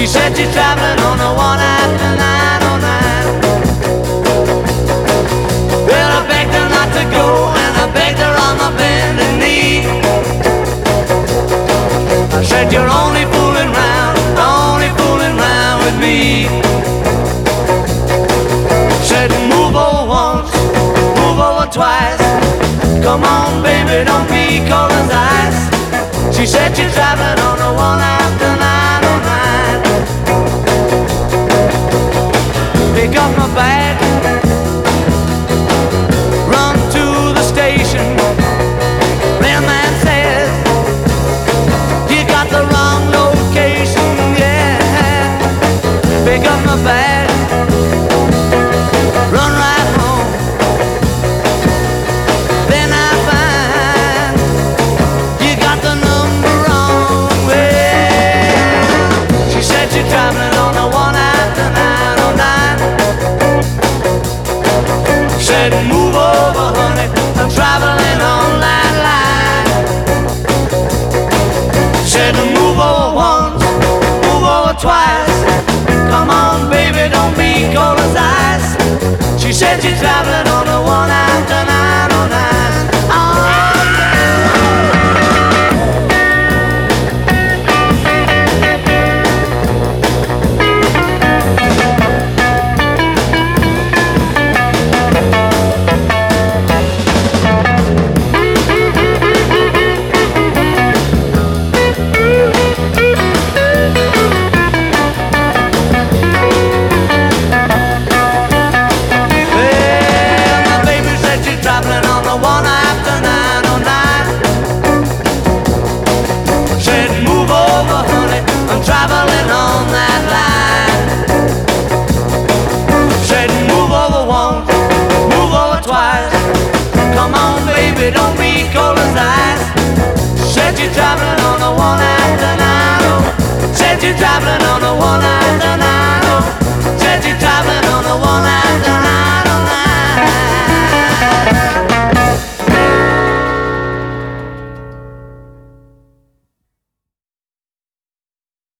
said she's traveling on the one after 909. Well, I begged her not to go, and I begged her on my bending knee. I said, you're only fooling round with me. Said, move over once, move over twice. Come on, baby, don't be cold as ice. She said she's traveling on the one after 909. Pick up my bag, run to the station. Mailman says, you got the wrong location, yeah. Pick up my bag, run right home. Then I find you got the number wrong, well. She said she's traveling on the one after 909. Said move over, honey, I'm traveling on that line. Said move over once, move over twice. Come on, baby, don't be cold as ice. She said she's traveling on the one after 909. Oh, traveling on that line. Said move over once, move over twice. Come on, baby, don't be cold as ice. Said you're traveling on the one after 9. Said you're traveling on the one after 9. Said you're traveling on the one.